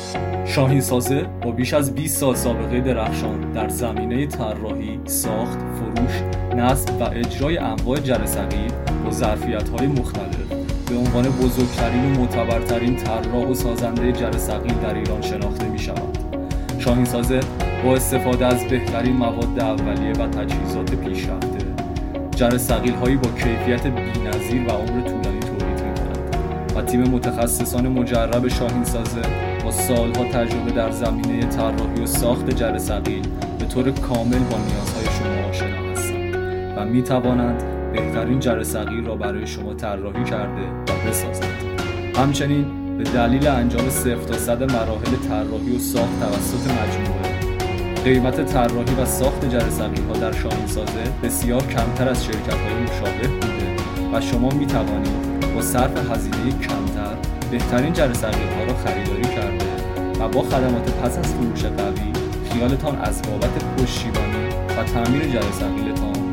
شاهین سازه با بیش از 20 سال سابقه درخشان در زمینه طراحی، ساخت، فروش، نصب و اجرای انواع جرثقیل با ظرفیت‌های مختلف به عنوان بزرگترین و معتبرترین طراح و سازنده جرثقیل در ایران شناخته می‌شود. شاهین سازه با استفاده از بهترین مواد اولیه و تجهیزات پیشرفته، جرثقیل‌هایی با کیفیت بی‌نظیر و عمر طولانی تولید می‌کند و تیم متخصصان مجرب شاهین سازه با سالها تجربه در زمینه طراحی و ساخت جرثقیل به طور کامل با نیازهای شما آشنا هستند و می‌توانند بهترین جرثقیل را برای شما طراحی کرده و بسازند. همچنین به دلیل انجام 0 تا 100 مراحل طراحی و ساخت توسط مجموعه، قیمت طراحی و ساخت جرثقیل‌ها در شاهین سازه بسیار کمتر از شرکت‌های مشابه بوده و شما می‌توانید با صرف هزینه کمتر بهترین جرثقیل‌ها را خریداری کرده و با خدمات پس از فروش قوی خیالتان از بابت پشتیبانی و تعمیر جرثقیلتان